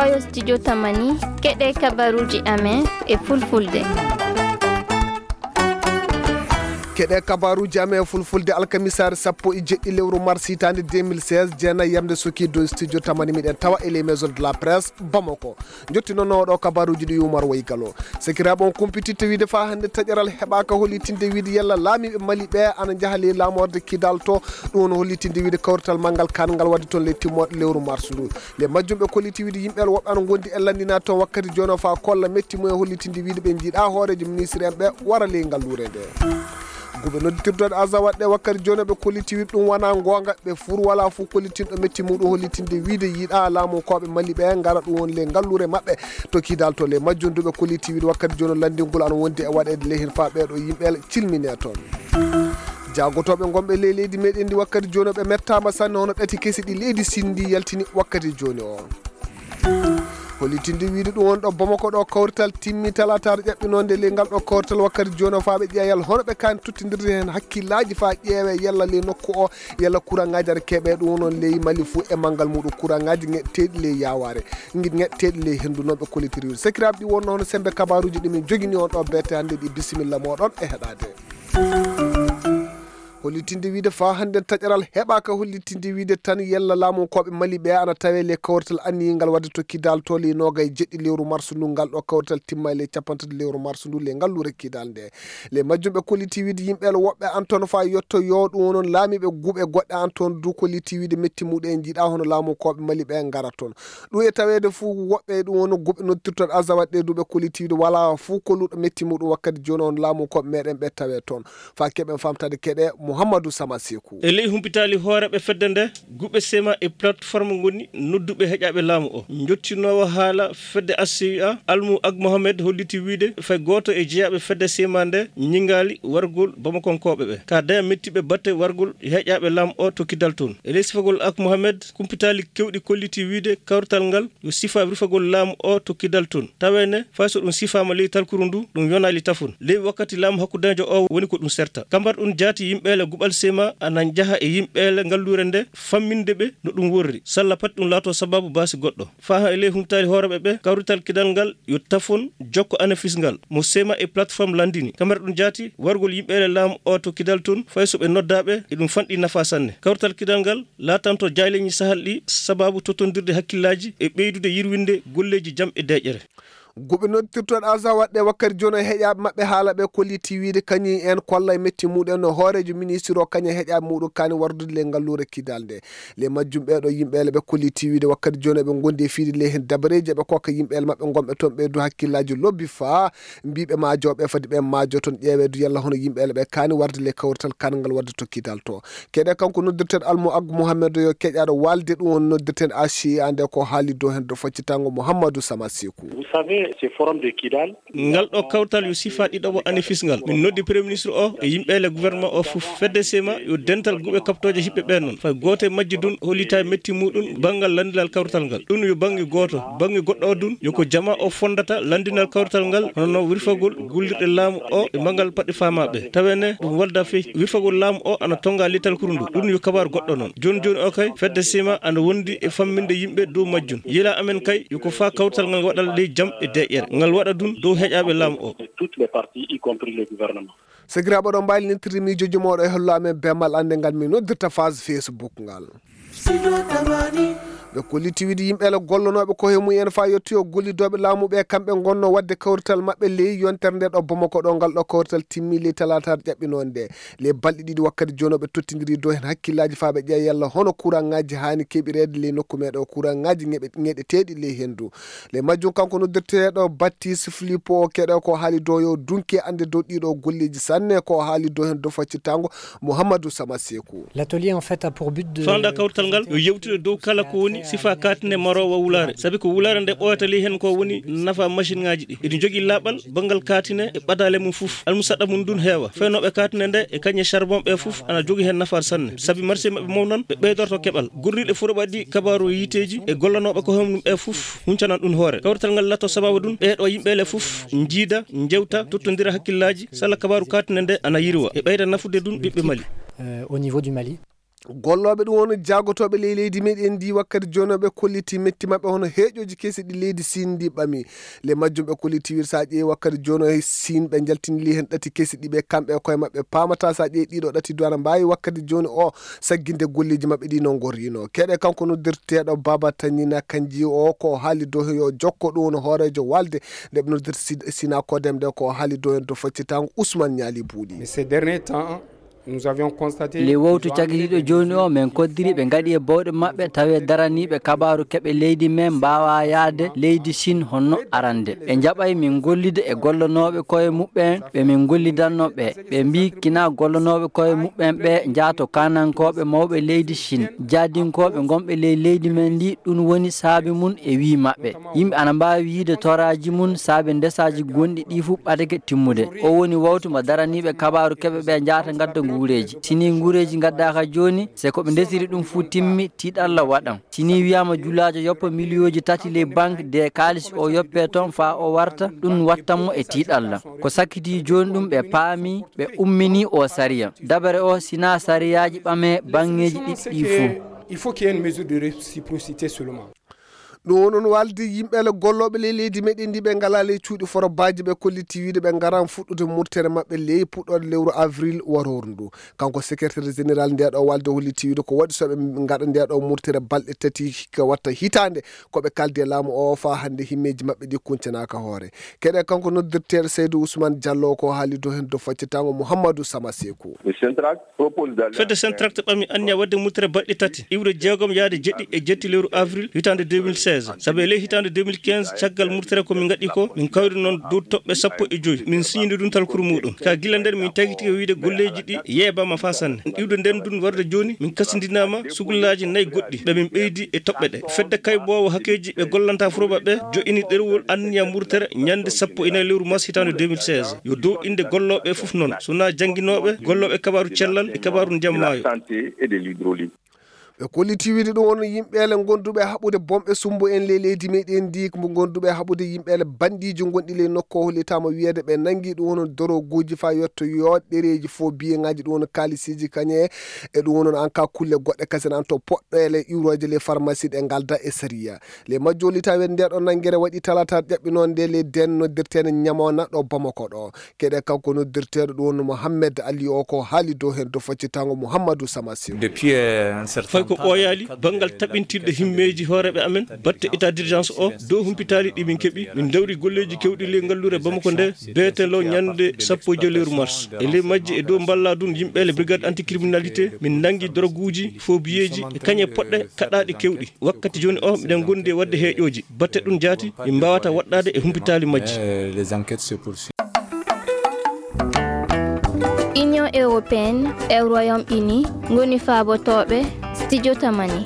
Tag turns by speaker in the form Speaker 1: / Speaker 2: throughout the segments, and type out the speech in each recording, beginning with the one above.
Speaker 1: fayo studio tamani keɗe kabaruji amen e fulfulde.
Speaker 2: keɗe kabaruji amen fulfulde alkamisare 17 lewru mars hitande 2016 jeena yamde soki do studio tamani miɗen tawa e les maisons de la presse Bamako jottinono ɗo kabaruji ɗi Oumar Waygalo sekiraɓe on kumpititte wiide fa hande taƴaral heɓaka hollitinde wiide yalla laamiɓe Mali ɓe ana jahali lamorde kidal to ɗum woni hollitinde wiide kawrital manggal kangal wadde toon le timmoɗe lewru mars ndu le majjumɓe kolliti wiide yimɓeɓe woɓɓe ana gondi e landina toon wakkati jono fa kolla metti mumen hollitinde wiide ɓe jiiɗa hoorejo ministre en ɓe wara ley ngallure nde gouverneur tirdoɗe azawaɗ ɗe wakkati joni ɓe kolliti wiide ɗum wona gonga ɓe fur wala fo kollitinɗo metti muɗum hollitinde wiide yiiɗa laamu koɓe Mali ɓe gara ɗum woni le ngallure mabɓe to kidal to le majjunduɓe kolliti wiide wakkati joni landingol ana wondi e waɗede lehen fa ɓeɗo yimɓe cilmine toon jagotoɓe gonɓe ley leydi meɗen ndi wakkati joni ɓe mettama sanne hono ɓeti kesi ɗi leydi sindi yaltini wakkati joni o hollitinde wiide ɗum won ɗo Bamako ɗo kawrital timmi talatare ƴaɓɓinode le ngal ɗo kawrital wakkati joni fa ɓe ƴeeyal hono ɓe kani tottidirde hen hakkillaji fa ƴeewe yalla le nokku o yalla courant ngaji ara keeɓe ɗum wonon ley Mali fou e manggal muɗum courant ngaji ŋeɗteɗi le yaware ŋeɗteɗi le hendu noon ɓe kollitiri wiide sekiraɓe ɗi wonno hono sembe kabaruji ɗimin jogini on ɗo bette hande ɗi bisimilla moɗon e heɗade hollitinde wiide fa hande taƴaral heɓaka hollitinde wiide tan yalla laamu koɓe Mali ɓe ana tawe le kawrital anniyigal wadde to kidal to le nogay jeɗɗi lewru mars ndu ngal ɗo kawrital timma le capantati lewru mars ndu le ngallure kidal nde le majjumɓe kolliti wiide yimɓe woɓɓe an toon fa yetto yo ɗum wonon laamiɓe guuɓe goɗɗe an toon du kolliti wiide metti muɗum en jiiɗa hono laamu koɓe Mali ɓe gara toon ɗum e tawede fou woɓɓe ɗum wono guuɓe noddirtoɗe azawaɗ ɗe duɓe kolliti wiide wala fou kolluɗo metti muɗum wakkati joni on laamu koɓe meɗen ɓe tawe toon fa keɓen famtade keɗe Mouhamadou Sama Sekou
Speaker 3: e ley humpitali hooreɓe fedde nde guɓe sema e plateforme goni nodduɓe heƴaɓe laamu o jottinowo haala fedde ACA Almou Ag Mohamed holliti wiide fay goto e jeeyaɓe fedde sema nde ñingali wargol Bamakonkoɓe ɓe ka daya mettiɓe batte wargol heƴaɓe laamu o to kidal toon e ley sifagol Ag Mohamed kumpitali kewɗi kolliti wiide kawrital ngal yo sifa rifagol laamu o to kidal toon tawene fay so ɗum sifama ley talkuru ndu ɗum yonali tafon ley wakkati laamu hakkudajo o woni ko ɗum serta kambar ɗum jaati yimɓele guɓal sema anan jaha e yimɓele ngallure nde famminde ɓe no ɗum worri salla pat ɗum laato sababu basi goɗɗo fa e ley humtali hooreɓe ɓe kawrital kidal ngal yo tafon jokko anafis ngal mo sema e plateforme landini kamara ɗum jaati wargol yimɓele laamu o to kidal toon fay so ɓe noddaɓe e ɗum fanɗi nafa sanne kawrital kidal ngal latanto jayleñi sahal ɗi sababu totondirde hakkillaji e ɓeydude yirwinde golleji jaam e deƴƴere
Speaker 2: guɓe noddirtoɗe azawaɗ ɗe wakkati joni heƴaɓe mabɓe haalaɓe kolliti wiide kañum en kolla e metti muɗum no hoorejo ministre o kañum heƴaɓe muɗum kani wardude le ngallure kidal nde le majjum ɓeɗo yimɓele ɓe kolliti wiide wakkati joni ɓe gondi e fiide le hen dabareji ɓe kokka yimɓele mabɓe gonɓe toon ɓeydu hakkillaji lobbi fa mbiɓe majoɓe fadi ɓe majo toon ƴeewedu yalla hono yimɓele ɓe kani warde le kawrital kangal wadde to kidal to keɗe kanko noddirten Almou Ag Mohamed yo keƴaɗo walde ɗum won noddirten ACA nde ko haali dow hen do faccitango Mouhamadou Sama Sekou
Speaker 4: ce forum de Kidal
Speaker 3: ngal ɗo kawtal yo sifa ɗiɗoɓo anifis ngal min noddi premier ministre o e yimɓele gouvernement o fof fedde sema yo dental guɓe kaptoje hiɓɓe ɓen noon fay goto e majji dun hollita metti muɗum banggal landinal kawrital ngal ɗum yo banggue goto banggue goɗɗo o dun yoko jama o fondata landinal kawrital ngal hono wirfagol gullirɗe laamu o e banggal paɗɗe famaɓe tawene ɗum walda feyi wirfagol laamu o ana tonga littal kurundu ɗum yo kabaru goɗɗo noon joni joni o kay fedde sema ana wondi e famminde yimɓe dow majjum yila amen kay yoko fa kawrital ngal waɗal ley jaam e deƴƴere ngal waɗa dun dow heƴaɓe laamu o
Speaker 4: toutes les parties y compris le gouvernement
Speaker 2: segiraɓe ɗo mbaylinirtiri miijoji moɗo e hollo amen bemal ande ngal mi noddirta phase Facebook ngal ɓe kolliti wiide yimɓele gollonoɓe koye mumen fa yettoyo gollidoɓe laamuɓe kamɓe gonno wadde kawrital mabɓe ley yontere nde ɗo Bamako ɗo ngal ɗo kawrital timmi ley talatare ƴaɓɓinode nde le balɗe ɗiɗi wakkati joni ɓe tottidiri dow hen hakkillaji fa ɓe ƴeeya yalla hono courant ngaji hani keɓirede ley nokku meɗe o courant ngaji ŋeɗeteɗi ley hendu le majjum kanko noddirteɗo Baptiste Filippo keɗo ko haali dow yo dunki ande dow ɗiɗo golleji sanne ko haali dow hen dow faccitango Mouhamadou Sama Sekou
Speaker 5: l'atelier en fait a pour but de
Speaker 3: fanda kawrital ngal yo yewtude dow kala ko woni sifa katine marowo wulare sabi ko wulare nde ɓoyata ley hen ko woni nafa machine ngaji ɗi eɗi jogui laɓal bangal katine e ɓadale mum foof almusaɗa mum dun heewa faynoɓe katine nde e kañe charbon ɓe foof ana jogui hen nafar sanne sabi marché mabɓe mawnan ɓe ɓeydorto keɓal gurriɗe foroɓa ɗi kabaru yiteji e gollanoɓe ko hemum ɓe foof huncanan ɗum hoore kawrital ngal latto sababu ɗum ɓeɗo yimɓele foof jiida jewta tottodira hakkillaji salla kabaru katine nde ana yirwa e ɓeyda nafude ɗum ɓiɓɓe Mali
Speaker 5: au niveau du Mali
Speaker 2: golloɓe ɗum woni jagotoɓe leydi meɗen ndi wakkati joni ɓe kolliti metti mabɓe hono heeƴoji kesi ɗi leydi Sine ɗi ɓami le majjum ɓe kolliti wir sa ƴeewi wakkati joni Sine ɓe jaltinili hen ɗati kesi ɗi ɓe kamɓe koye mabɓe pamata sa ƴeewi ɗiɗo ɗati duwana mbawi wakkati joni o sagginde golleji mabɓe ɗi no gorrino keɗe kanko noddirteɗo Baba Tagnina Kandji o ko haali dow yo jokko ɗum woni hoorejo walde nde ɓe noddirta Sina Kodem de ko haali dow hen to faccitango Ousmane Niali Bouɗi.
Speaker 6: Ces derniers temps
Speaker 7: le wowtu cagitiɗo joni o min koddiri ɓe gaɗi e bawɗe mabɓe tawi daraniɓe kabaru keɓe leydi men mbawa yaade leydi Sine honno arande ɓe jaɓay min gollide e gollanoɓe koye muɓɓen ɓe min gollidannoɓe ɓe mbi kina gollanoɓe koye muɓɓen ɓe jaato kanankoɓe mawɓe leydi Sine jadinkoɓe gonɓe leydi men ndi ɗum woni saabi mum e wi mabɓe yimɓe ana mbawi yiide toraji mum saabi ndesaji gonɗi ɗi fu ɓadake timmude o woni wawtu mo daraniɓe kabaru keɓe ɓe jaata gadda nguureji sini nguureji gaddaka joni se ko ɓe desiri ɗum fu timmi tiɗalla waɗan sini wiyama julajo yoppa million 3 le banque de kalis o yoppe toon fa o warta ɗum wattanmo e tiɗalla ko sakkiti joni ɗum ɓe paami ɓe ummini o sariya dabare o sina sariyaji ɓame bangeji ɗiɗɗi fu
Speaker 6: il faut qu'il y ait une mesure de réciprocité seulement.
Speaker 2: ɗum noon walde yimɓele golloɓe leydi meɗen ndi ɓe ngala ley cuuɗi forobaji ɓe kolliti wiide ɓe garan fuɗɗude murtere mabɓe ley puɗɗode lewru avril waroru ndu kanko secrétaire général ndeɗo walde holliti wiide ko waɗi soɓe gaɗa ndeɗo murtere balɗe tati ko watta hitande koɓe kalde laamu o fa hande himmeji mabɓe ɗi kuncanaka hoore keɗe kanko noddirteɗo Seydou Ousmane Diallo ko haali do hen do faccitango Mouhamadou Sama Sekou.
Speaker 3: fedde Centracte ɓami anniya wadde murtere balɗe tati iwre jeegom yaade jeɗɗi e jetti lewru avril hitande 2016 sabu e ley hitande 2015 caggal murtere ko min gaɗi ko min kawri noon dow toɓɓe 15 min siñide ɗum talkuru muɗum ka gila nder min tagiti wiide golleji ɗi yeebama fa sanne iwde nden dun warde joni min kasidinama sugullaji 4 goɗɗi ɓe min ɓeydi e toɓɓe ɗe fedde kaybowo hakkeji ɓe gollanta furoɓe ɓe joƴini ɗerwol anniya murtere ñande 14 lewru mars hitande 2016 yo dow inde golloɓe foof noon sona jangguinoɓe golloɓe kabaru cellal e kabaru ndiyam maayo
Speaker 2: ɓe kolliti wiide ɗum won yimɓele gonduɓe haɓude bomɓe sumbu en leydi meɗen ndi mo gonduɓe haɓude yimɓele bandiji gonɗi ley nokko hollitama wiyede ɓe nangui ɗum won doroguji fa yetto yo ɗereji fo biyeŋaji ɗum won kalisiji kañe e ɗum wonon en cas kulle goɗɗe kasen an to poɗɗele iwroje les pharmacie ɗe galda e saria les majjo hollita wede ndeɗo nangguere waɗi talata ƴaɓɓi noon nde le den noddirtene ñamona ɗo Bamako ɗo keɗe kanko noddirteɗo ɗum won Mohamed Ali o ko haali dow hen to faccitango Mouhamadou Samassi
Speaker 3: depuis un certain ko ɓooyaali banngal taɓintirɗe himmeeji hooreɓe amen batte état d'urgence o dow humpitaali ɗi min keɓi min dawri golleeji kewɗi ley ngallure Bamako nde beetelo ñannde 15 lewru mars e ley majji e dow mballa ɗum yimɓeele brigade anticriminalité min nangi drogueji fobiyeji e kañe poɗɗe kaɗaaɗi kewɗi wakkati jooni o miɗen gondi e wadde heeƴooji batte ɗum jaati min mbawata waɗɗaade e humpitaali majji.
Speaker 1: Union européenne e Royaume-Uni ngoni faabotoɓe studio tamani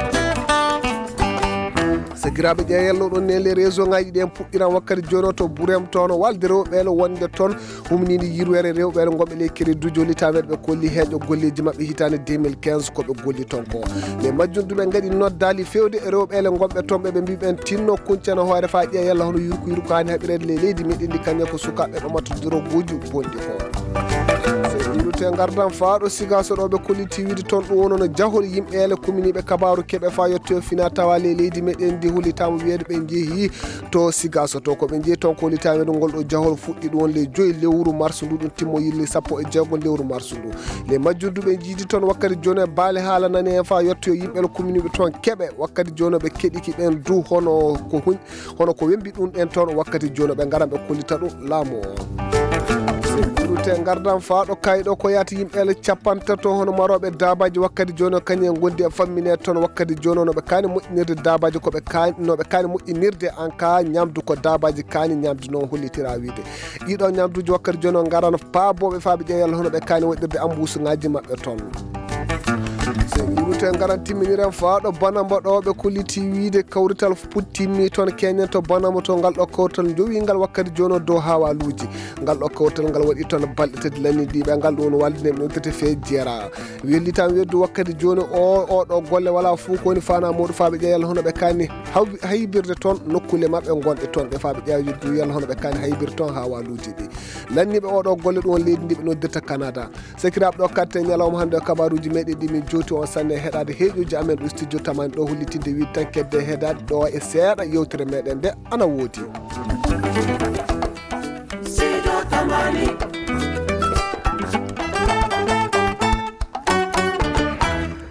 Speaker 2: sagiraɓe ƴeeyello ɗon ne les réseau ngaji ɗen puɗɗiran wakkati joni to Bourem toon walde rewɓeele wonde toon humnide yirwere rewɓeele gonɓe ley crédit jollitaɓeɗe ɓe kolli heeƴo golleji mabɓe hitande 2015 koɓe golli toon ko mais majjum ɗumen gaɗi noddali fewde e rewɓeele gonɓe toon ɓeɓe mbiɓen tinno kuncana hoore fa ƴeeyella hono yurko ko hani haɓirede ley leydi meɗen ndi kañum ko sukaɓe ɓamata droguji bonɗi ko te gardan faaɗo sigaso ɗo ɓe kolliti wiide toon ɗum wonono jahol yimɓeele commune kabaru keɓe fa yetto fina tawa le leydi meɗen ndi hollitama wiyede ɓe jeehi to sigaso to koɓe jeehi toon ko hollitama wiyede ngol ɗo jahol fuɗɗi ɗum won le 5 lewru mars ndu ɗum timmo yilli 16 lewru mars ndu le majjurduɓe jiidi toon wakkati joni baale haala nani hen fa yetto yimɓeele commune ɓe toon keɓe wakkati joni ɓe keɗiki ɓen du hono ko wembi ɗum ɗen toon wakkati joni ɓe garan ɓe kollita ɗum laamu o te gardan faaɗo kayɗo ko yata yimɓeele 50 hono maroɓe dabaji wakkati joni kañum gondi e fammine toon wakkati joni noɓe kaani moƴƴinirde dabaji koɓe noɓe kaani moƴƴinirde en cas ñamdu ko dabaji kaani ñamdu noon hollitira wiide ɗiɗo ñamduji wakkati joni garano paaboɓe faaɓe ƴeeyal hono ɓe kaani waɗirde embouche ngaji mabɓe toon so yirute garan timminiren faaɗo Banamba ɗo ɓe kolliti wiide kawrital puttimmi toon keñen to Banamba to ngal ɗo kawrital jowingal wakkati joni dow hawaluji ngal ɗo kawrital ngal waɗi toon balɗe tati lanni ɗiɓe ngal ɗon waldine ɗon tete fe jeera wellitam weddu wakkati joni o ɗo golle wala fuu ko woni fana muɗum faaɓe ƴeeyal hono ɓe kaani haybirde toon nokkule mabɓe gonɗe toon ɓe faaɓe ƴeewa weddu yalla hono ɓe kaani haybirde toon hawaluji ɗi lanniɓe oɗo golle ɗum leydi ndi ɓe noddirta Canada sakiraɓe ɗo katte ñalawma hande kabaruji meɗen ɗi min jewti on sanne heɗade heeƴoji amen ɗo studio tamani ɗo hollitinde wi tan kedde heɗade ɗo e seeɗa yewtere meɗen nde ana woodi. Studio Tamani.